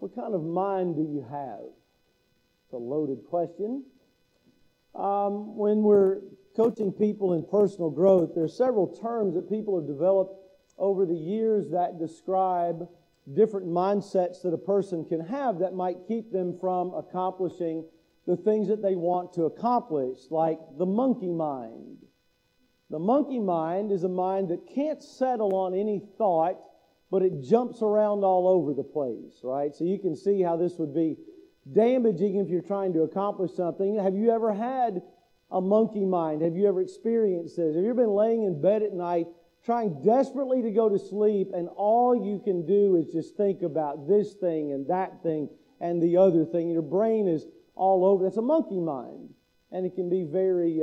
What kind of mind do you have? It's a loaded question. When we're coaching people in personal growth, there are several terms that people have developed over the years that describe different mindsets that a person can have that might keep them from accomplishing the things that they want to accomplish, like the monkey mind. The monkey mind is a mind that can't settle on any thought, but it jumps around all over the place, right? So you can see how this would be damaging if you're trying to accomplish something. Have you ever had a monkey mind? Have you ever experienced this? Have you ever been laying in bed at night trying desperately to go to sleep, and all you can do is just think about this thing and that thing and the other thing? Your brain is all over. That's a monkey mind, and it can be very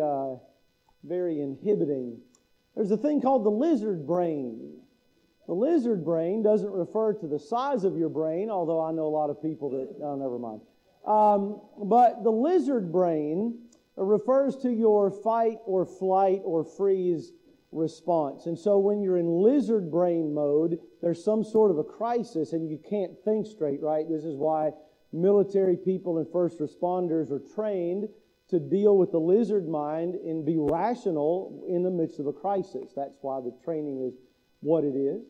inhibiting. There's a thing called the lizard brain. The lizard brain doesn't refer to the size of your brain, although I know a lot of people that, never mind. But the lizard brain refers to your fight or flight or freeze response. And so when you're in lizard brain mode, there's some sort of a crisis and you can't think straight, right? This is why military people and first responders are trained to deal with the lizard mind and be rational in the midst of a crisis. That's why the training is what it is.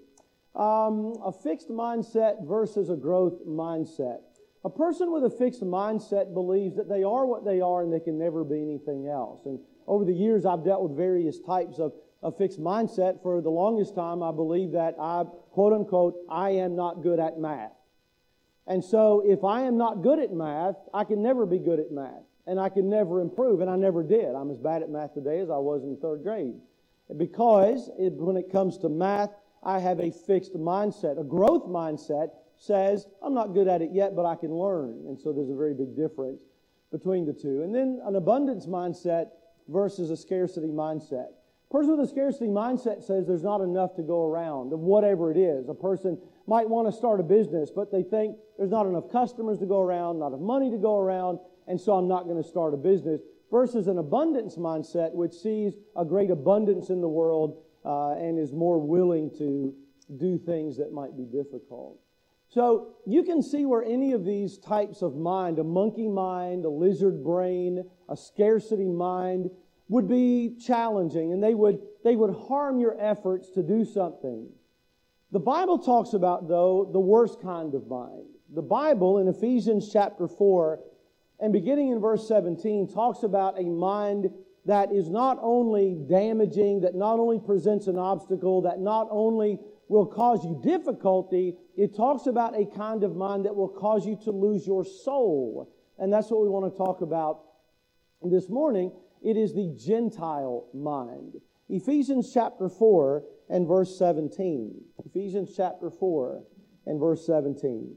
A fixed mindset versus a growth mindset. A person with a fixed mindset believes that they are what they are and they can never be anything else. And over the years, I've dealt with various types of fixed mindset. For the longest time, I believed that quote unquote, I am not good at math. And so if I am not good at math, I can never be good at math. And I can never improve, and I never did. I'm as bad at math today as I was in third grade. Because when it comes to math, I have a fixed mindset. A growth mindset says, I'm not good at it yet, but I can learn. And so there's a very big difference between the two. And then an abundance mindset versus a scarcity mindset. A person with a scarcity mindset says there's not enough to go around of whatever it is. A person might want to start a business, but they think there's not enough customers to go around, not enough money to go around, and so I'm not going to start a business. Versus an abundance mindset, which sees a great abundance in the world and is more willing to do things that might be difficult. So you can see where any of these types of mind, a monkey mind, a lizard brain, a scarcity mind, would be challenging, and they would harm your efforts to do something. The Bible talks about, though, the worst kind of mind. The Bible in Ephesians chapter 4 and beginning in verse 17 talks about a mind that is not only damaging, that not only presents an obstacle, that not only will cause you difficulty, it talks about a kind of mind that will cause you to lose your soul. And that's what we want to talk about this morning. It is the Gentile mind. Ephesians chapter 4 and verse 17. Ephesians chapter 4 and verse 17.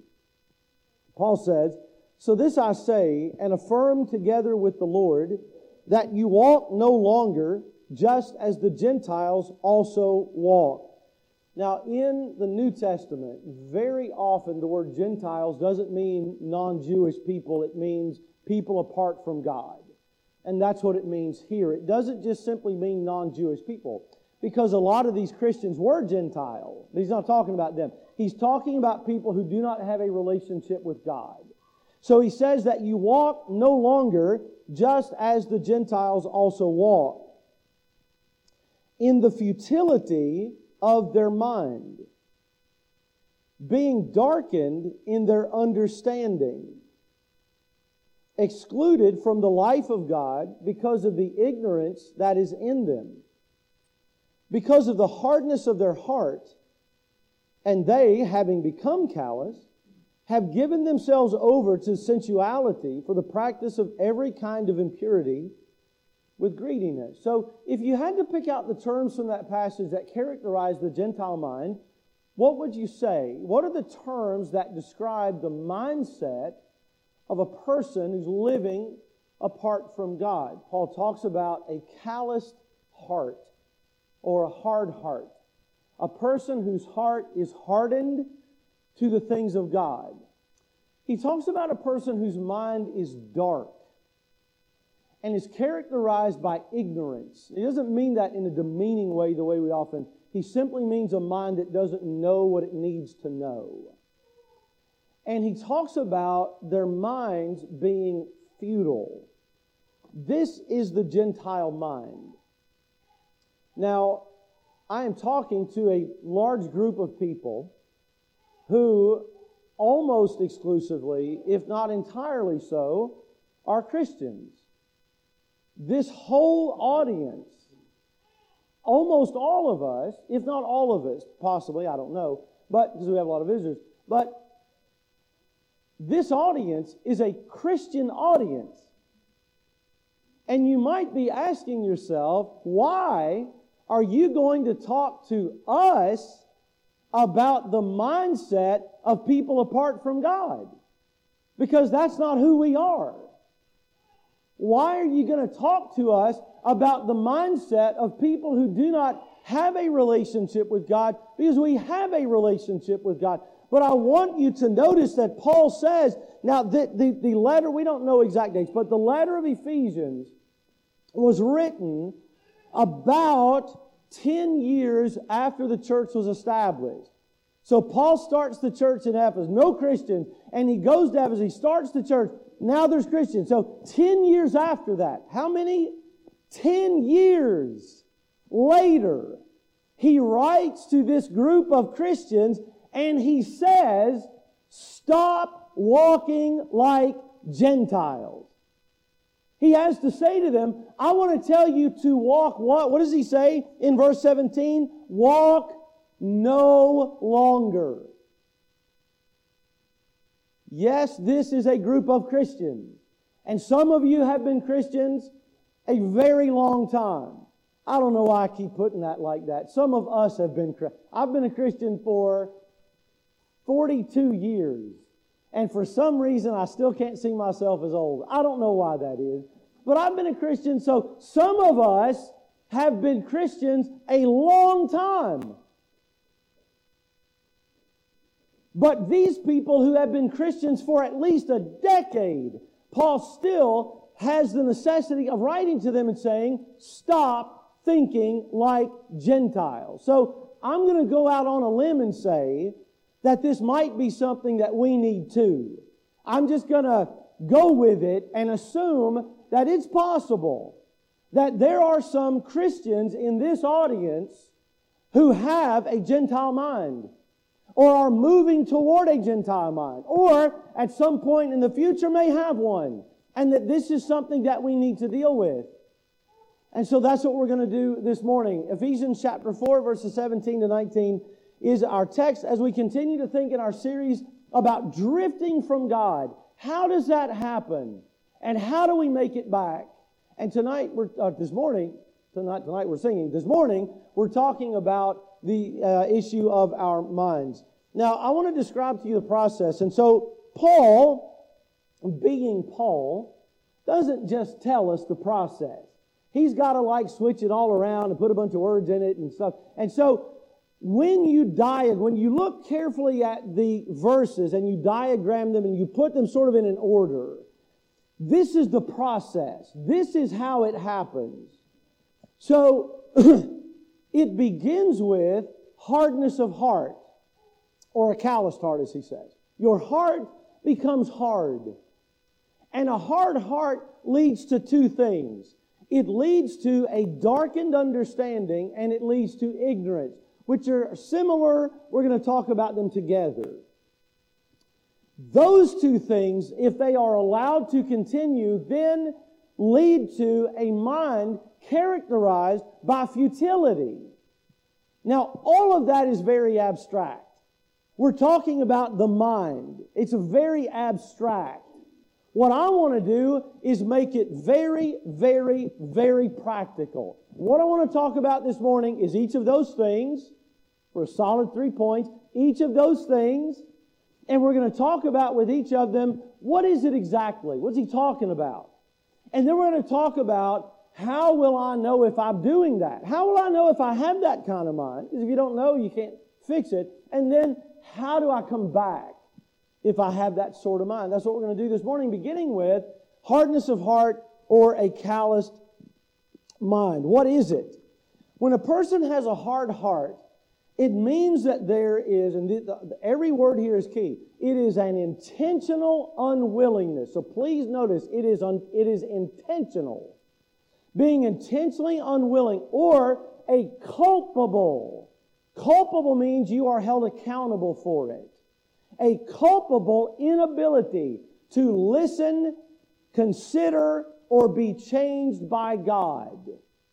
Paul says, so this I say, and affirm together with the Lord, that you walk no longer just as the Gentiles also walk. Now, in the New Testament, very often the word Gentiles doesn't mean non-Jewish people. It means people apart from God. And that's what it means here. It doesn't just simply mean non-Jewish people, because a lot of these Christians were Gentile. He's not talking about them. He's talking about people who do not have a relationship with God. So he says that you walk no longer just as the Gentiles also walk, in the futility of their mind, being darkened in their understanding, excluded from the life of God because of the ignorance that is in them, because of the hardness of their heart, and they, having become callous, have given themselves over to sensuality for the practice of every kind of impurity with greediness. So if you had to pick out the terms from that passage that characterize the Gentile mind, what would you say? What are the terms that describe the mindset of a person who's living apart from God? Paul talks about a calloused heart or a hard heart. A person whose heart is hardened to the things of God. He talks about a person whose mind is dark and is characterized by ignorance. He doesn't mean that in a demeaning way, the way we often. He simply means a mind that doesn't know what it needs to know. And he talks about their minds being futile. This is the Gentile mind. Now, I am talking to a large group of people who almost exclusively, if not entirely so, are Christians. This whole audience, almost all of us, if not all of us, possibly, I don't know, but because we have a lot of visitors, but this audience is a Christian audience. And you might be asking yourself, why are you going to talk to us about the mindset of people apart from God? Because that's not who we are. Why are you going to talk to us about the mindset of people who do not have a relationship with God? Because we have a relationship with God. But I want you to notice that Paul says, now the letter, we don't know exact dates, but the letter of Ephesians was written about 10 years after the church was established. So Paul starts the church in Ephesus, no Christians, and he goes to Ephesus, he starts the church, now there's Christians. So 10 years after that, how many? 10 years later, he writes to this group of Christians and he says, stop walking like Gentiles. He has to say to them, I want to tell you to walk what? What does he say in verse 17? Walk no longer. Yes, this is a group of Christians. And some of you have been Christians a very long time. I don't know why I keep putting that like that. Some of us have been Christians. I've been a Christian for 42 years. And for some reason, I still can't see myself as old. I don't know why that is. But I've been a Christian, so some of us have been Christians a long time. But these people who have been Christians for at least a decade, Paul still has the necessity of writing to them and saying, stop thinking like Gentiles. So I'm going to go out on a limb and say that this might be something that we need too. I'm just going to go with it and assume that it's possible that there are some Christians in this audience who have a Gentile mind, or are moving toward a Gentile mind, or at some point in the future may have one, and that this is something that we need to deal with. And so that's what we're going to do this morning. Ephesians chapter 4, verses 17 to 19 is our text as we continue to think in our series about drifting from God. How does that happen? And how do we make it back? And tonight, this morning we're talking about the issue of our minds. Now, I want to describe to you the process. And so, Paul, being Paul, doesn't just tell us the process. He's got to switch it all around and put a bunch of words in it and stuff. And so, when you look carefully at the verses and you diagram them and you put them sort of in an order, this is the process. This is how it happens. So, it begins with hardness of heart, or a calloused heart, as he says. Your heart becomes hard. And a hard heart leads to two things. It leads to a darkened understanding, and it leads to ignorance, which are similar. We're going to talk about them together. Those two things, if they are allowed to continue, then lead to a mind characterized by futility. Now, all of that is very abstract. We're talking about the mind. It's very abstract. What I want to do is make it very, very, very practical. What I want to talk about this morning is each of those things, for a solid 3 points, each of those things, and we're going to talk about with each of them, what is it exactly? What's he talking about? And then we're going to talk about, how will I know if I'm doing that? How will I know if I have that kind of mind? Because if you don't know, you can't fix it. And then, how do I come back if I have that sort of mind? That's what we're going to do this morning, beginning with hardness of heart or a calloused mind. What is it? When a person has a hard heart, It means that there is, and every word here is key, it is an intentional unwillingness. So please notice, it is intentional. Being intentionally unwilling, or a culpable. Culpable means you are held accountable for it. A culpable inability to listen, consider, or be changed by God.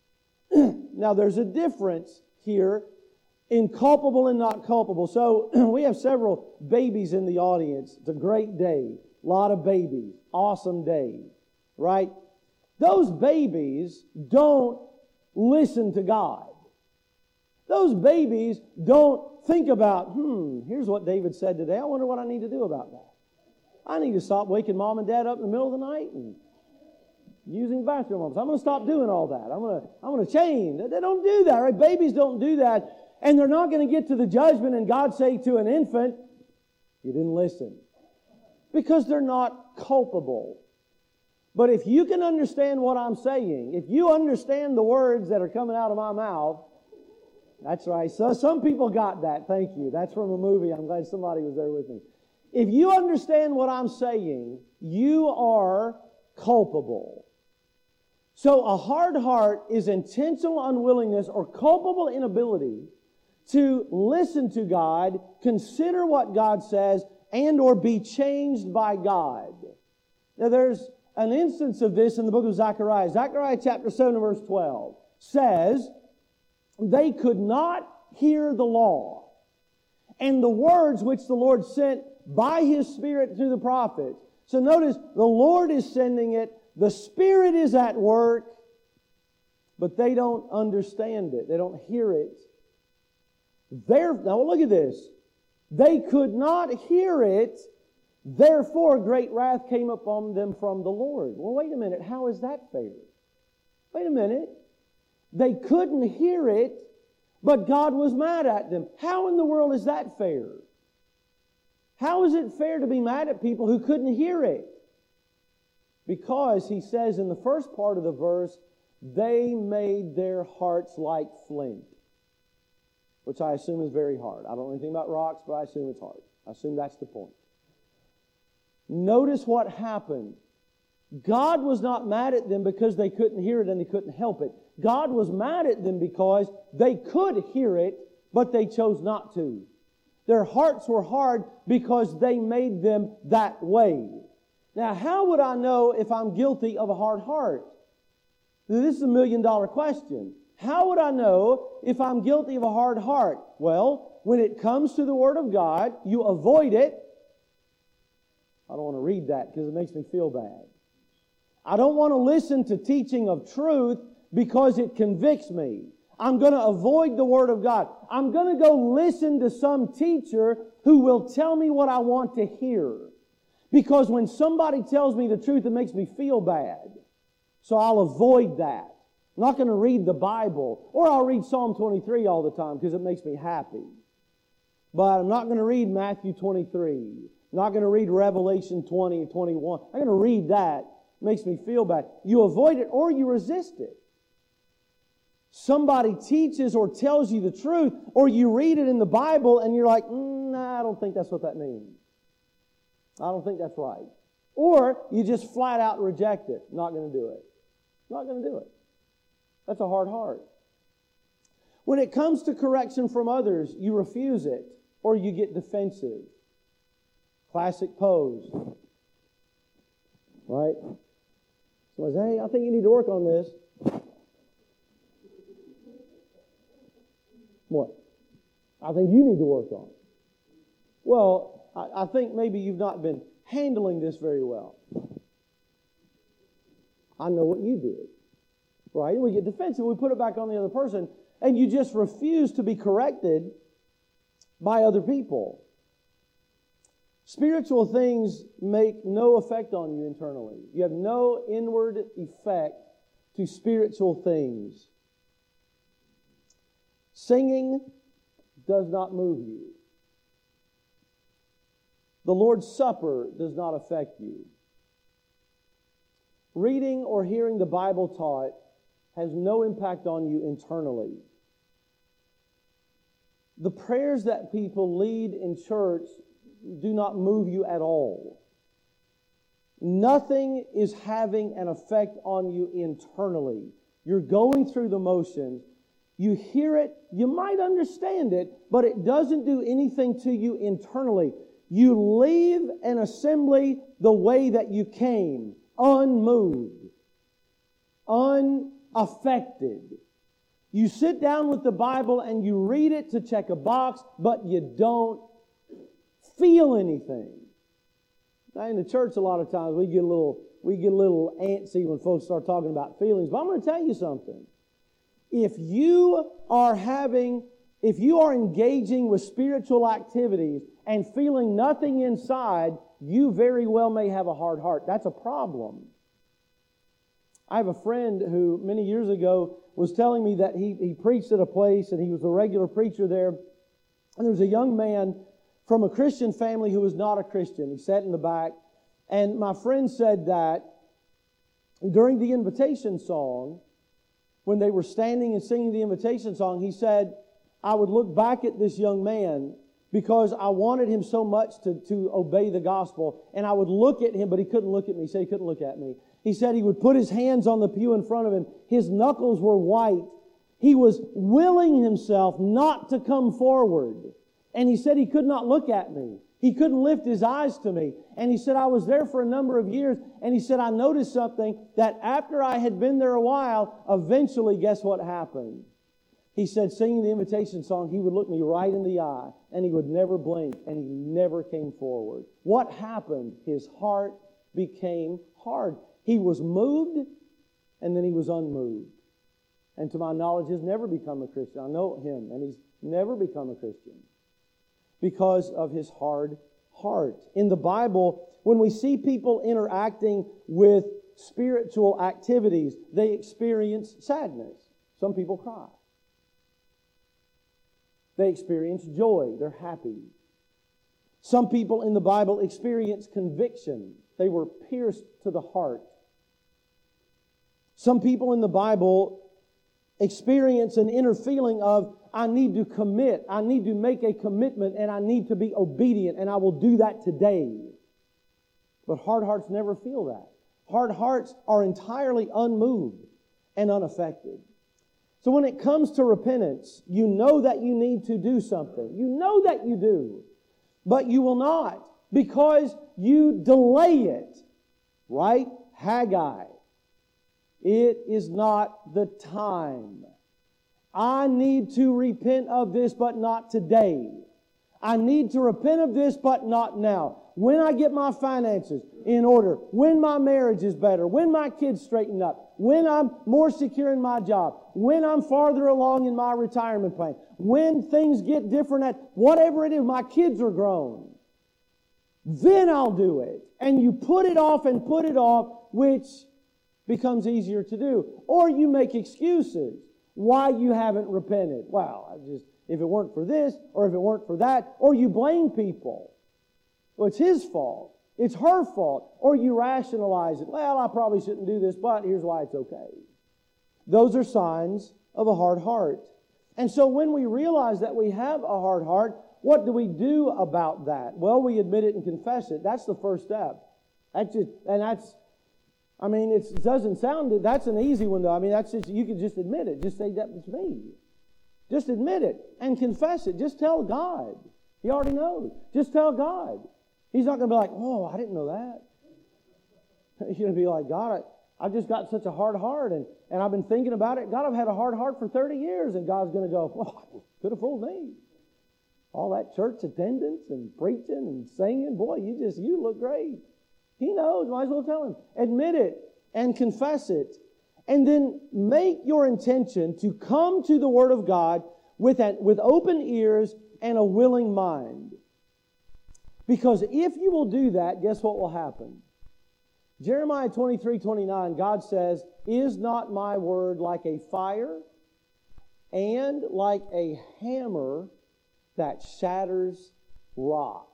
Now there's a difference here in culpable and not culpable. So we have several babies in the audience. It's a great day. A lot of babies. Awesome day. Right? Those babies don't listen to God. Those babies don't think about, here's what David said today. I wonder what I need to do about that. I need to stop waking mom and dad up in the middle of the night and using bathroom moments. I'm going to stop doing all that. I'm going to change. They don't do that, right? Babies don't do that. And they're not going to get to the judgment and God say to an infant, you didn't listen. Because they're not culpable. But if you can understand what I'm saying, if you understand the words that are coming out of my mouth, that's right. So some people got that. Thank you. That's from a movie. I'm glad somebody was there with me. If you understand what I'm saying, you are culpable. So a hard heart is intentional unwillingness or culpable inability to listen to God, consider what God says, and or be changed by God. Now there's an instance of this in the book of Zechariah. Zechariah chapter 7 verse 12 says, they could not hear the law and the words which the Lord sent by His Spirit through the prophets. So notice, the Lord is sending it, the Spirit is at work, but they don't understand it. They don't hear it. Now look at this. They could not hear it, therefore great wrath came upon them from the Lord. Well, wait a minute. How is that fair? Wait a minute. They couldn't hear it, but God was mad at them. How in the world is that fair? How is it fair to be mad at people who couldn't hear it? Because He says in the first part of the verse, they made their hearts like flint. Which I assume is very hard. I don't know anything about rocks, but I assume it's hard. I assume that's the point. Notice what happened. God was not mad at them because they couldn't hear it and they couldn't help it. God was mad at them because they could hear it, but they chose not to. Their hearts were hard because they made them that way. Now, how would I know if I'm guilty of a hard heart? This is a $1 million question. How would I know if I'm guilty of a hard heart? Well, when it comes to the Word of God, you avoid it. I don't want to read that because it makes me feel bad. I don't want to listen to teaching of truth because it convicts me. I'm going to avoid the Word of God. I'm going to go listen to some teacher who will tell me what I want to hear. Because when somebody tells me the truth, it makes me feel bad. So I'll avoid that. I'm not going to read the Bible, or I'll read Psalm 23 all the time because it makes me happy. But I'm not going to read Matthew 23. I'm not going to read Revelation 20 and 21. I'm going to read that. It makes me feel bad. You avoid it or you resist it. Somebody teaches or tells you the truth, or you read it in the Bible and you're like, nah, I don't think that's what that means. I don't think that's right. Or you just flat out reject it. Not going to do it. Not going to do it. That's a hard heart. When it comes to correction from others, you refuse it or you get defensive. Classic pose. Right? Somebody says, hey, I think you need to work on this. What? I think you need to work on it. Well, I think maybe you've not been handling this very well. I know what you did. Right? We get defensive. We put it back on the other person. And you just refuse to be corrected by other people. Spiritual things make no effect on you internally. You have no inward effect to spiritual things. Singing does not move you. The Lord's Supper does not affect you. Reading or hearing the Bible taught has no impact on you internally. the prayers that people lead in church do not move you at all. Nothing is having an effect on you internally. You're going through the motions. You hear it, you might understand it, but it doesn't do anything to you internally. You leave an assembly the way that you came, unmoved, unaffected. You sit down with the Bible and you read it to check a box, but you don't feel anything. Now, in the church, a lot of times we get a little antsy when folks start talking about feelings. But I'm going to tell you something. If you are engaging with spiritual activities and feeling nothing inside, you very well may have a hard heart. That's a problem. I have a friend who many years ago was telling me that he preached at a place and he was a regular preacher there. And there was a young man from a Christian family who was not a Christian. He sat in the back. And my friend said that during the invitation song, when they were standing and singing the invitation song, he said, I would look back at this young man because I wanted him so much to obey the gospel. And I would look at him, but he couldn't look at me. He said he couldn't look at me. He said he would put his hands on the pew in front of him. His knuckles were white. He was willing himself not to come forward. And he said he could not look at me. He couldn't lift his eyes to me. And he said, I was there for a number of years. And he said, I noticed something that after I had been there a while, eventually, guess what happened? He said, singing the invitation song, he would look me right in the eye and he would never blink and he never came forward. What happened? His heart became hard. He was moved and then he was unmoved. And to my knowledge, he's never become a Christian. I know him and he's never become a Christian because of his hard heart. In the Bible, when we see people interacting with spiritual activities, they experience sadness. Some people cry. They experience joy. They're happy. Some people in the Bible experience conviction. They were pierced to the heart. Some people in the Bible experience an inner feeling of, I need to commit, I need to make a commitment, and I need to be obedient, and I will do that today. But hard hearts never feel that. Hard hearts are entirely unmoved and unaffected. So when it comes to repentance, you know that you need to do something. You know that you do. But you will not because you delay it. Right? Haggai. It is not the time. I need to repent of this, but not today. I need to repent of this, but not now. When I get my finances in order, when my marriage is better, when my kids straighten up, when I'm more secure in my job, when I'm farther along in my retirement plan, when things get different at whatever it is, my kids are grown, then I'll do it. And you put it off and put it off, which becomes easier to do. Or you make excuses why you haven't repented. Well, if it weren't for this, or if it weren't for that, or you blame people. Well, it's his fault. It's her fault. Or you rationalize it. Well, I probably shouldn't do this, but here's why it's okay. Those are signs of a hard heart. And so when we realize that we have a hard heart, what do we do about that? Well, we admit it and confess it. That's the first step. It doesn't sound, that's an easy one though. You can just admit it. Just say, that was me. Just admit it and confess it. Just tell God. He already knows. Just tell God. He's not going to be like, oh, I didn't know that. He's going to be like, God, I've just got such a hard heart and I've been thinking about it. God, I've had a hard heart for 30 years. And God's going to go, oh, could have fooled me. All that church attendance and preaching and singing, boy, you look great. He knows. Might as well tell him. Admit it and confess it. And then make your intention to come to the Word of God with open ears and a willing mind. Because if you will do that, guess what will happen? Jeremiah 23:29, God says, is not my word like a fire and like a hammer that shatters rock?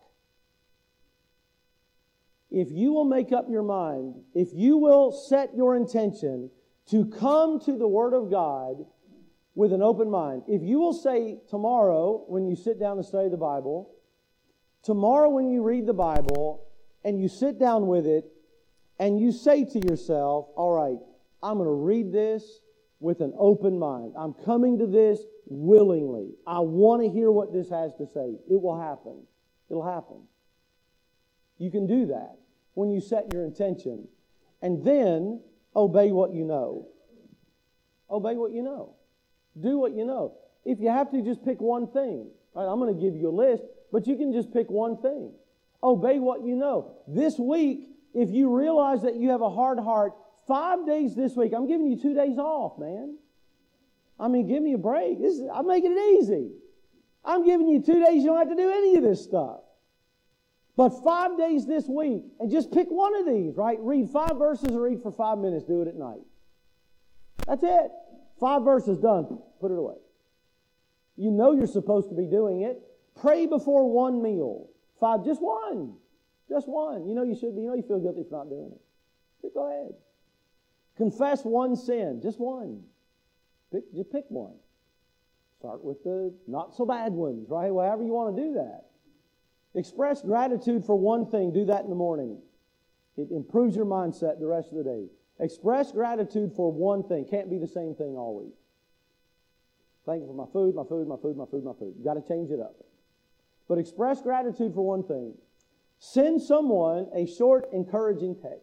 If you will make up your mind, if you will set your intention to come to the Word of God with an open mind. If you will say tomorrow when you sit down to study the Bible, tomorrow when you read the Bible and you sit down with it and you say to yourself, all right, I'm going to read this with an open mind. I'm coming to this willingly. I want to hear what this has to say. It will happen. It'll happen. You can do that when you set your intention. And then obey what you know. Obey what you know. Do what you know. If you have to, just pick one thing. Right, I'm going to give you a list, but you can just pick one thing. Obey what you know. This week, if you realize that you have a hard heart, 5 days this week, I'm giving you 2 days off, man. I mean, give me a break. I'm making it easy. I'm giving you 2 days, you don't have to do any of this stuff. But 5 days this week, and just pick one of these, right? Read 5 verses or read for 5 minutes. Do it at night. That's it. 5 verses, done. Put it away. You know you're supposed to be doing it. Pray before one meal. 5, just one. Just one. You know you should be. You know you feel guilty for not doing it. Just go ahead. Confess one sin. Just one. Just pick one. Start with the not so bad ones, right? However you want to do that. Express gratitude for one thing. Do that in the morning. It improves your mindset the rest of the day. Express gratitude for one thing. Can't be the same thing all week. Thankful for my food, my food, my food, my food, my food. You've got to change it up. But express gratitude for one thing. Send someone a short, encouraging text.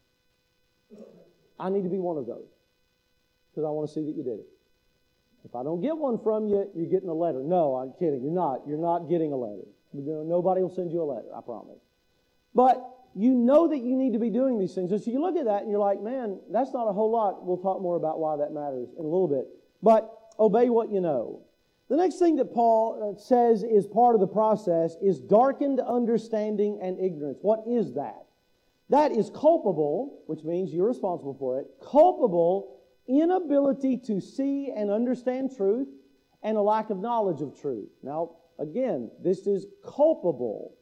I need to be one of those because I want to see that you did it. If I don't get one from you, you're getting a letter. No, I'm kidding. You're not. You're not getting a letter. Nobody will send you a letter, I promise. But you know that you need to be doing these things. So you look at that and you're like, man, that's not a whole lot. We'll talk more about why that matters in a little bit. But obey what you know. The next thing that Paul says is part of the process is darkened understanding and ignorance. What is that? That is culpable, which means you're responsible for it, culpable inability to see and understand truth and a lack of knowledge of truth. Now, again, this is culpable.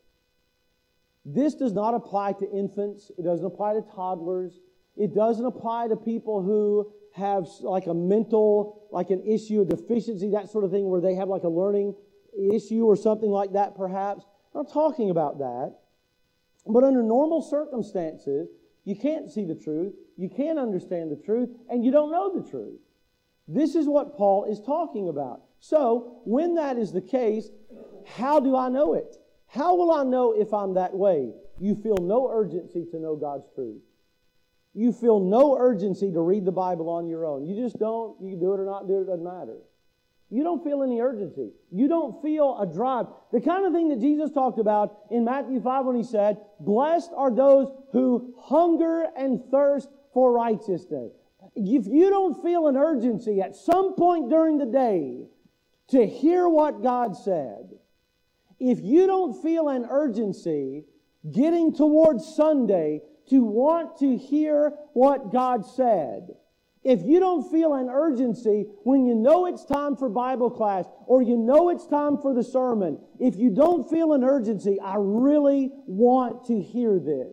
This does not apply to infants. It doesn't apply to toddlers. It doesn't apply to people who have like a mental, like an issue, a deficiency, that sort of thing, where they have like a learning issue or something like that perhaps. I'm not talking about that. But under normal circumstances, you can't see the truth, you can't understand the truth, and you don't know the truth. This is what Paul is talking about. So, when that is the case, how do I know it? How will I know if I'm that way? You feel no urgency to know God's truth. You feel no urgency to read the Bible on your own. You just don't. You can do it or not do it, it doesn't matter. You don't feel any urgency. You don't feel a drive. The kind of thing that Jesus talked about in Matthew 5 when He said, blessed are those who hunger and thirst for righteousness. If you don't feel an urgency at some point during the day to hear what God said, if you don't feel an urgency getting towards Sunday to want to hear what God said, if you don't feel an urgency when you know it's time for Bible class or you know it's time for the sermon, if you don't feel an urgency, I really want to hear this,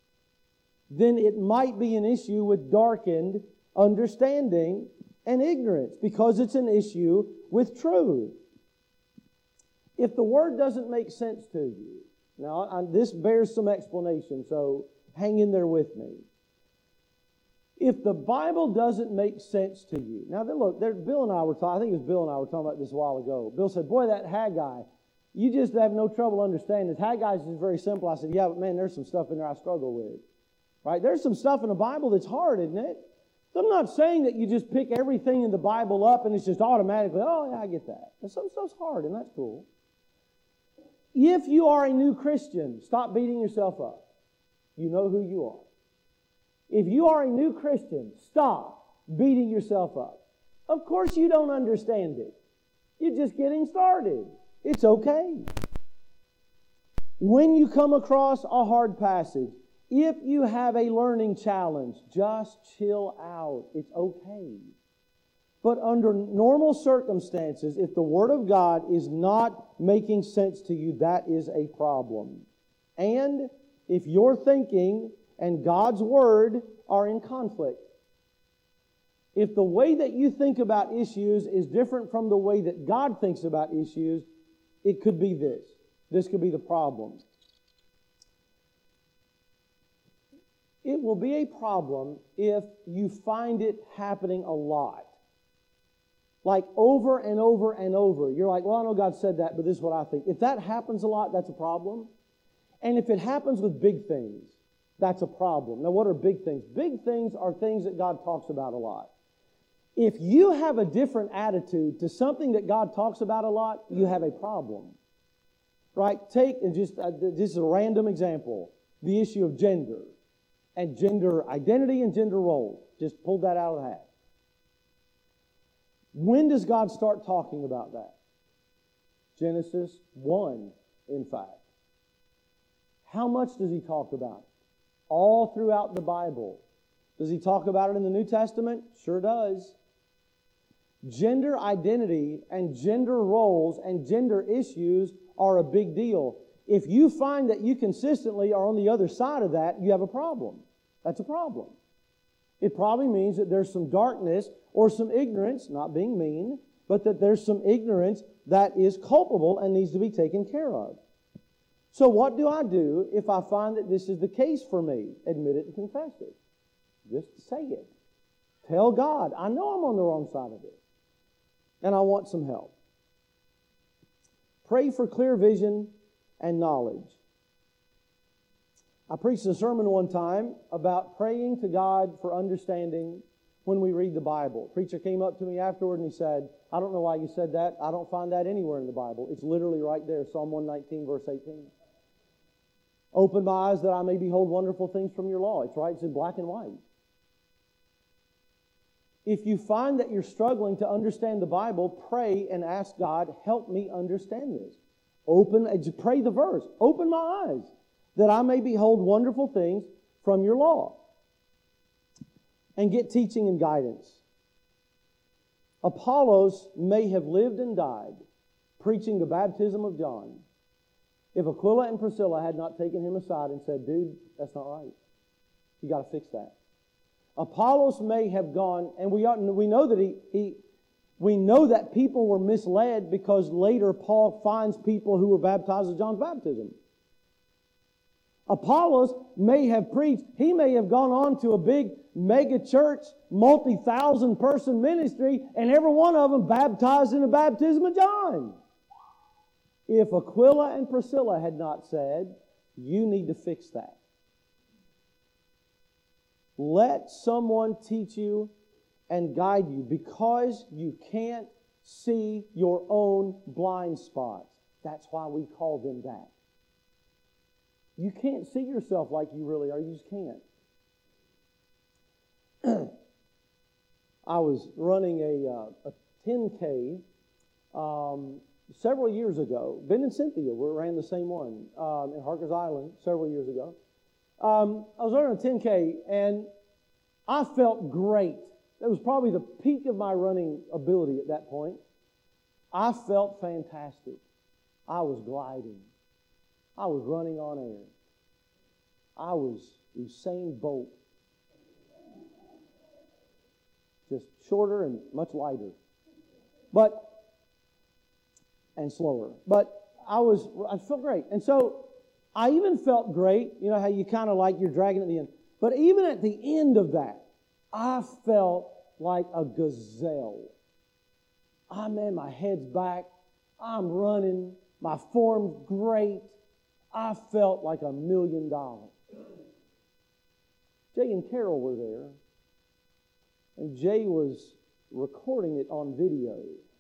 then it might be an issue with darkened understanding and ignorance because it's an issue with truth. If the Word doesn't make sense to you, now this bears some explanation, so hang in there with me. If the Bible doesn't make sense to you, now look, Bill and I were talking, I think it was Bill and I were talking about this a while ago. Bill said, boy, that Haggai, you just have no trouble understanding this. Haggai is just very simple. I said, yeah, but man, there's some stuff in there I struggle with. Right? There's some stuff in the Bible that's hard, isn't it? So I'm not saying that you just pick everything in the Bible up and it's just automatically, oh, yeah, I get that. And some stuff's hard, and that's cool. If you are a new Christian, stop beating yourself up. You know who you are. If you are a new Christian, stop beating yourself up. Of course you don't understand it. You're just getting started. It's okay. When you come across a hard passage, if you have a learning challenge, just chill out. It's okay. But under normal circumstances, if the Word of God is not making sense to you, that is a problem. And if your thinking and God's Word are in conflict. If the way that you think about issues is different from the way that God thinks about issues, it could be this. This could be the problem. It will be a problem if you find it happening a lot. Like over and over and over. You're like, well, I know God said that, but this is what I think. If that happens a lot, that's a problem. And if it happens with big things, that's a problem. Now, what are big things? Big things are things that God talks about a lot. If you have a different attitude to something that God talks about a lot, you have a problem. Right? Take, and just this is a random example, the issue of gender and gender identity and gender roles. Just pulled that out of the hat. When does God start talking about that? Genesis 1, in fact. How much does He talk about it? All throughout the Bible. Does He talk about it in the New Testament? Sure does. Gender identity and gender roles and gender issues are a big deal. If you find that you consistently are on the other side of that, you have a problem. That's a problem. It probably means that there's some darkness or some ignorance, not being mean, but that there's some ignorance that is culpable and needs to be taken care of. So what do I do if I find that this is the case for me? Admit it and confess it. Just say it. Tell God, I know I'm on the wrong side of this, and I want some help. Pray for clear vision and knowledge. I preached a sermon one time about praying to God for understanding when we read the Bible. A preacher came up to me afterward and he said, I don't know why you said that. I don't find that anywhere in the Bible. It's literally right there, Psalm 119, verse 18. Open my eyes that I may behold wonderful things from your law. It's right, it's in black and white. If you find that you're struggling to understand the Bible, pray and ask God, help me understand this. Pray the verse. Open my eyes that I may behold wonderful things from your law. And get teaching and guidance. Apollos may have lived and died preaching the baptism of John if Aquila and Priscilla had not taken him aside and said, dude, that's not right. You got to fix that. Apollos may have gone, and we know that we know that people were misled because later Paul finds people who were baptized at John's baptism. Apollos may have preached. He may have gone on to a big mega church, multi-thousand person ministry, and every one of them baptized in the baptism of John. If Aquila and Priscilla had not said, you need to fix that. Let someone teach you and guide you because you can't see your own blind spots. That's why we call them that. You can't see yourself like you really are. You just can't. I was running a 10K several years ago. Ben and Cynthia ran the same one in Harkers Island several years ago. I was running a 10K, and I felt great. That was probably the peak of my running ability at that point. I felt fantastic. I was gliding. I was running on air. I was Usain Bolt. Just shorter and much lighter. And slower. But I felt great. And so I even felt great. You know how you kind of like you're dragging at the end. But even at the end of that, I felt like a gazelle. Man, my head's back. I'm running. My form's great. I felt like $1 million. Jay and Carol were there. And Jay was recording it on video.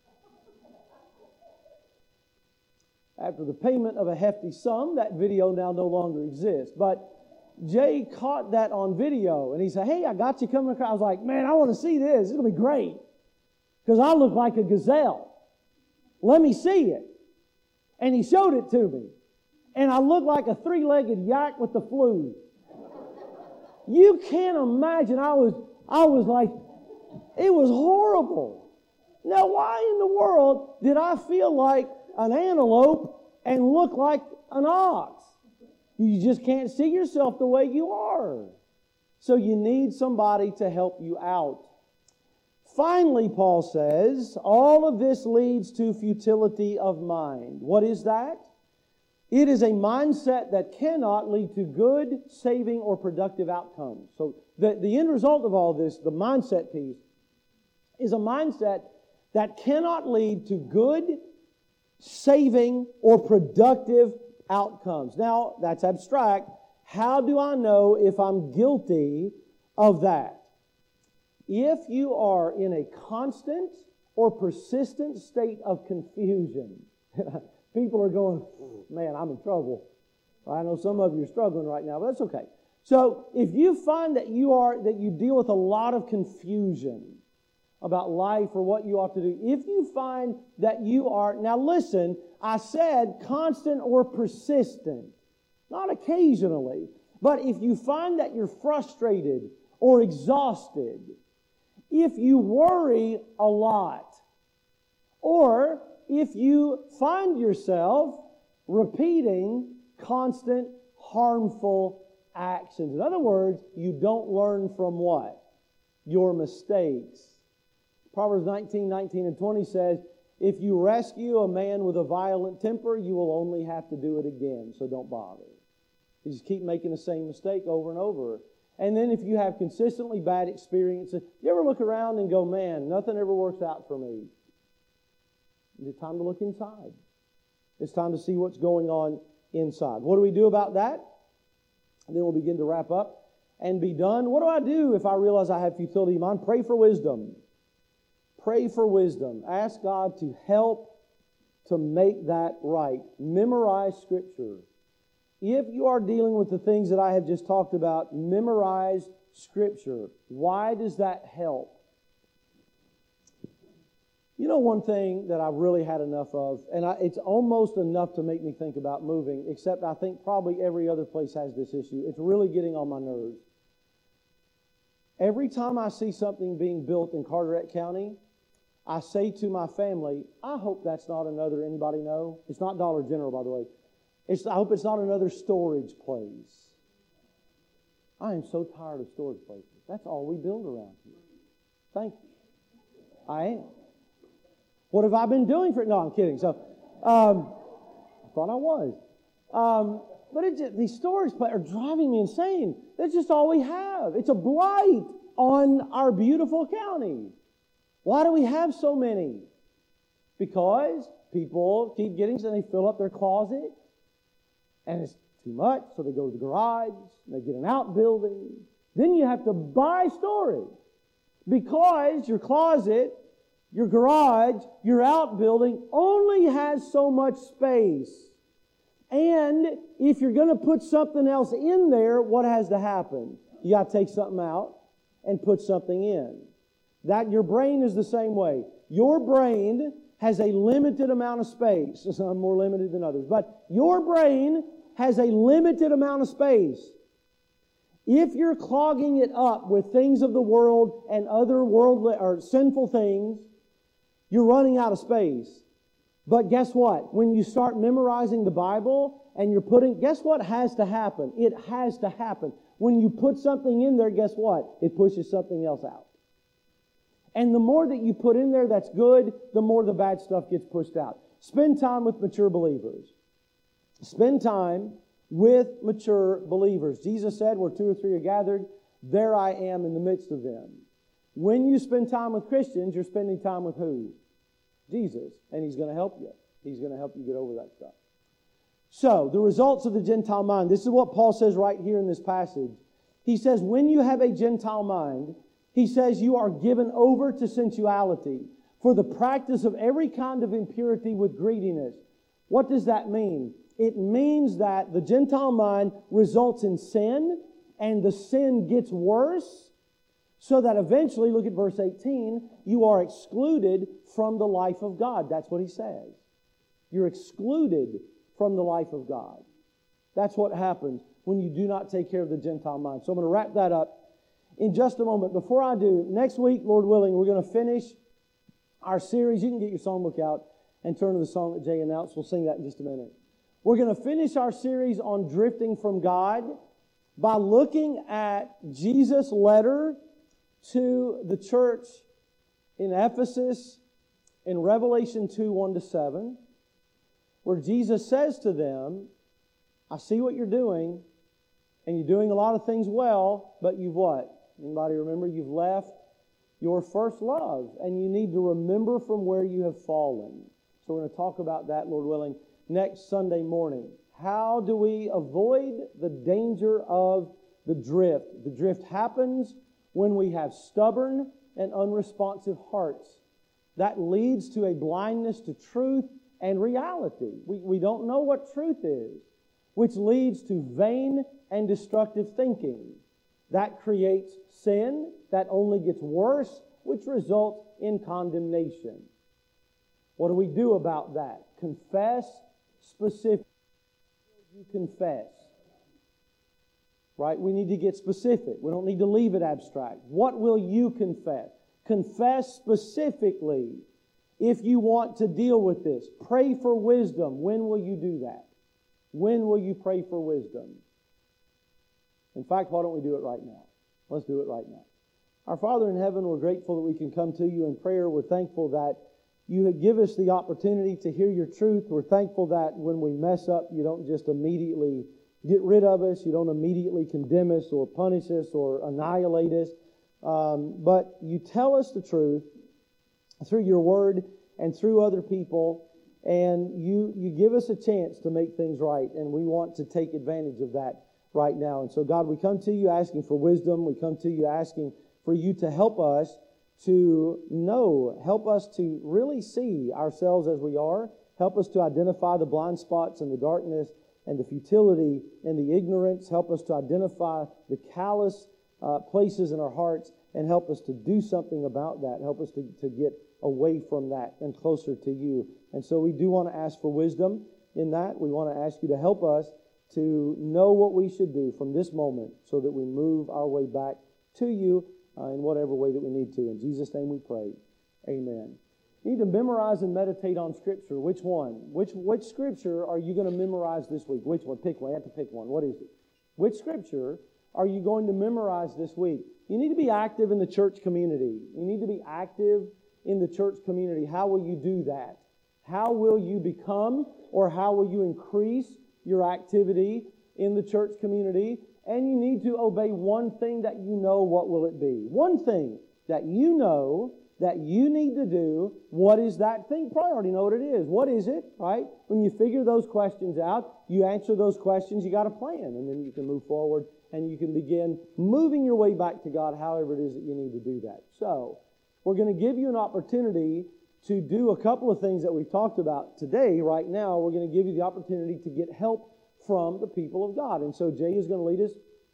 After the payment of a hefty sum, that video now no longer exists. But Jay caught that on video, and he said, hey, I got you coming across. I was like, man, I want to see this. It's going to be great. Because I look like a gazelle. Let me see it. And he showed it to me. And I look like a three-legged yak with the flu. You can't imagine. I was like, it was horrible. Now, why in the world did I feel like an antelope and look like an ox? You just can't see yourself the way you are. So you need somebody to help you out. Finally, Paul says, all of this leads to futility of mind. What is that? It is a mindset that cannot lead to good, saving, or productive outcomes. So the end result of all this, the mindset piece, is a mindset that cannot lead to good, saving, or productive outcomes. Now, that's abstract. How do I know if I'm guilty of that? If you are in a constant or persistent state of confusion, people are going, man, I'm in trouble. I know some of you are struggling right now, but that's okay. So if you find that you deal with a lot of confusion about life or what you ought to do, if you find that you are, now listen, I said constant or persistent, not occasionally, but if you find that you're frustrated or exhausted, if you worry a lot, or if you find yourself repeating constant harmful actions. In other words, you don't learn from what? Your mistakes. Proverbs 19 and 20 says, if you rescue a man with a violent temper, you will only have to do it again, so don't bother. You just keep making the same mistake over and over. And then if you have consistently bad experiences, you ever look around and go, man, nothing ever works out for me? It's time to look inside. It's time to see what's going on inside. What do we do about that? And then we'll begin to wrap up and be done. What do I do if I realize I have futility of mind? Pray for wisdom. Pray for wisdom. Ask God to help to make that right. Memorize Scripture. If you are dealing with the things that I have just talked about, memorize Scripture. Why does that help? You know one thing that I've really had enough of, and it's almost enough to make me think about moving, except I think probably every other place has this issue. It's really getting on my nerves. Every time I see something being built in Carteret County, I say to my family, I hope that's not another, anybody know? It's not Dollar General, by the way. I hope it's not another storage place. I am so tired of storage places. That's all we build around here. Thank you. I am. What have I been doing for it? No, I'm kidding. So, I thought I was. But these storage places are driving me insane. That's just all we have. It's a blight on our beautiful county. Why do we have so many? Because people keep getting, so they fill up their closet. And it's too much, so they go to the garage, they get an outbuilding. Then you have to buy storage because your closet, your garage, your outbuilding only has so much space. And if you're going to put something else in there, what has to happen? You got to take something out and put something in. That your brain is the same way. Your brain has a limited amount of space. Some more limited than others. But your brain has a limited amount of space. If you're clogging it up with things of the world and other worldly or sinful things, you're running out of space. But guess what? When you start memorizing the Bible and you're putting, guess what has to happen? It has to happen. When you put something in there, guess what? It pushes something else out. And the more that you put in there that's good, the more the bad stuff gets pushed out. Spend time with mature believers. Spend time with mature believers. Jesus said, where 2 or 3 are gathered, there I am in the midst of them. When you spend time with Christians, you're spending time with who? Jesus. And He's going to help you. He's going to help you get over that stuff. So, the results of the Gentile mind. This is what Paul says right here in this passage. He says, when you have a Gentile mind, he says you are given over to sensuality for the practice of every kind of impurity with greediness. What does that mean? It means that the Gentile mind results in sin, and the sin gets worse, so that eventually, look at verse 18, you are excluded from the life of God. That's what he says. You're excluded from the life of God. That's what happens when you do not take care of the Gentile mind. So I'm going to wrap that up in just a moment. Before I do, next week, Lord willing, we're going to finish our series. You can get your songbook out and turn to the song that Jay announced. We'll sing that in just a minute. We're going to finish our series on drifting from God by looking at Jesus' letter to the church in Ephesus in Revelation 2, 1-7, where Jesus says to them, I see what you're doing, and you're doing a lot of things well, but you've what? Anybody remember? You've left your first love, and you need to remember from where you have fallen. So we're going to talk about that, Lord willing, next Sunday morning. How do we avoid the danger of the drift? The drift happens when we have stubborn and unresponsive hearts. That leads to a blindness to truth and reality. We don't know what truth is, which leads to vain and destructive thinking. That creates sin that only gets worse, which results in condemnation. What do we do about that? Confess specifically. You confess. Right? We need to get specific. We don't need to leave it abstract. What will you confess? Confess specifically if you want to deal with this. Pray for wisdom. When will you do that? When will you pray for wisdom? In fact, why don't we do it right now? Let's do it right now. Our Father in heaven, we're grateful that we can come to you in prayer. We're thankful that you give us the opportunity to hear your truth. We're thankful that when we mess up, you don't just immediately get rid of us. You don't immediately condemn us or punish us or annihilate us. But you tell us the truth through your word and through other people, and you give us a chance to make things right, and we want to take advantage of that right now. And so, God, we come to you asking for wisdom. We come to you asking for you to help us to know, help us to really see ourselves as we are, help us to identify the blind spots and the darkness and the futility and the ignorance, help us to identify the callous places in our hearts, and help us to do something about that. Help us to get away from that and closer to you. And so we do want to ask for wisdom in that. We want to ask you to help us to know what we should do from this moment so that we move our way back to you in whatever way that we need to. In Jesus' name we pray. Amen. You need to memorize and meditate on Scripture. Which one? Which Scripture are you going to memorize this week? Which one? Pick one. You have to pick one. What is it? Which Scripture are you going to memorize this week? You need to be active in the church community. You need to be active in the church community. How will you do that? How will you become, or how will you increase your activity in the church community? And you need to obey one thing that you know. What will it be? One thing that you know that you need to do. What is that thing? Probably already know what it is. What is it, right? When you figure those questions out, you answer those questions, you got a plan, and then you can move forward and you can begin moving your way back to God however it is that you need to do that. So, we're going to give you an opportunity to do a couple of things that we've talked about today. Right now, we're going to give you the opportunity to get help from the people of God. And so Jay is going to lead us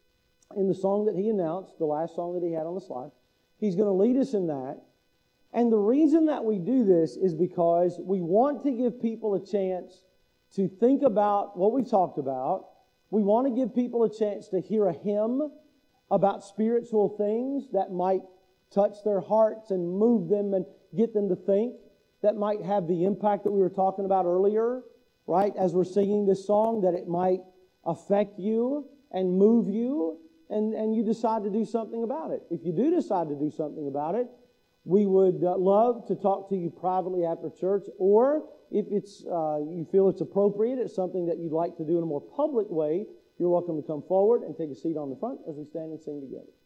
in the song that he announced, the last song that he had on the slide. He's going to lead us in that. And the reason that we do this is because we want to give people a chance to think about what we've talked about. We want to give people a chance to hear a hymn about spiritual things that might touch their hearts and move them and get them to think, that might have the impact that we were talking about earlier, right? As we're singing this song, that it might affect you and move you, and you decide to do something about it. If you do decide to do something about it, we would love to talk to you privately after church, or if it's you feel it's appropriate, it's something that you'd like to do in a more public way, you're welcome to come forward and take a seat on the front as we stand and sing together.